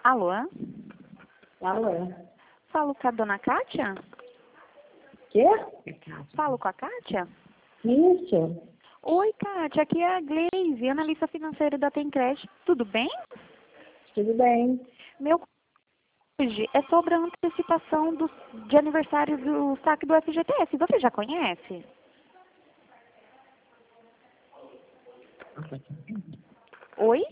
Alô? Alô? Falo com a dona Kátia? Quê? Falo com a Kátia? Isso. Oi, Kátia, aqui é a Gleise, analista financeira da Tencred. Tudo bem? Tudo bem. Meu hoje é sobre a antecipação de aniversário do saque do FGTS. Você já conhece? Oi?